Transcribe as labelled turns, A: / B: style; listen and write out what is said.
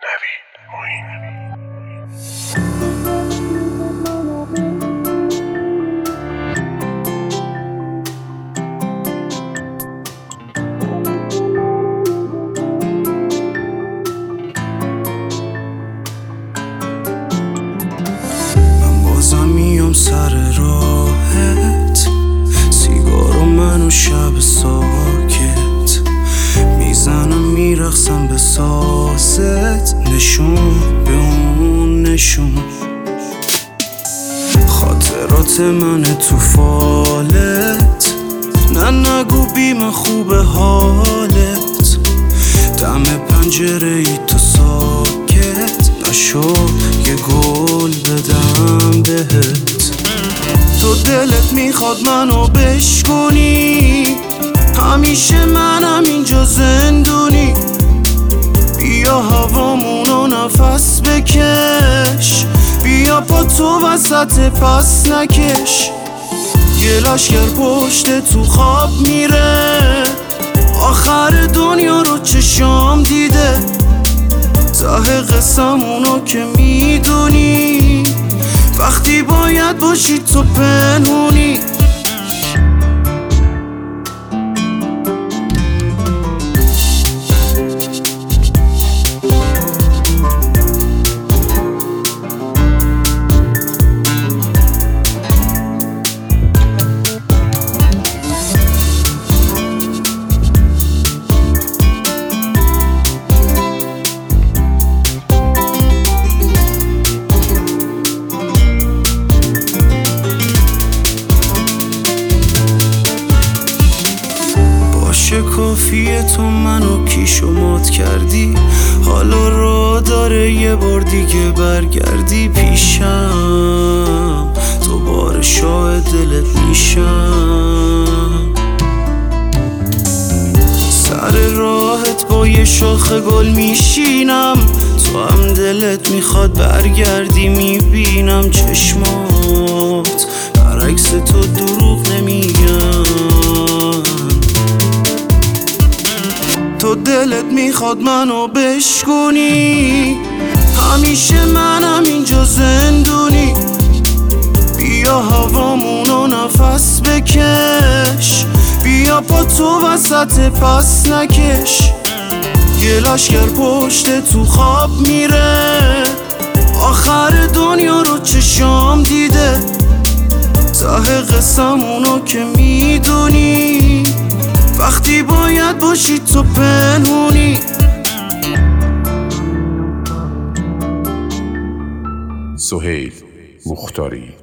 A: نوید معین.
B: میام سر راهت، سیگارو منو شب ساکت میزنم، میرقصم به سازت، نشون به اون نشون. خاطرات من تو فالت، نه نگو بی من خوب حالت. دم پنجره ای تو ساکت نشد یه گل بدم بهت. تو دلت میخواد منو بشکنی، همیشه منم اینجا زندونی. بیا هوامونو نفس بکش، بیا پا تو وسط پس نکش. یه لشکر پشت تو خواب میره، آخر دنیا رو چشام دیده. ته قسمونو که میدونی، وقتی باید باشی تو پنهونی. کافیه تو منو کیش و مات کردی، حالا را داره یه بار دیگه برگردی پیشم. تو بار شاه دلت میشم، سر راهت با یه شاخ گل میشینم. تو هم دلت میخواد برگردی، میبینم چشمات برعکس تو دروغ نمیگم. تو دلت میخواد منو بشکنی، همیشه منم اینجا زندونی. بیا هوامونو نفس بکش، بیا پا تو وسط پس نکش. یه لشکر پشت تو خواب میره، آخر دنیا رو چشام دیده. ته قسمونو که میدونی، وقتی باید باشی تو پنهونی.
A: سهیل مختاری.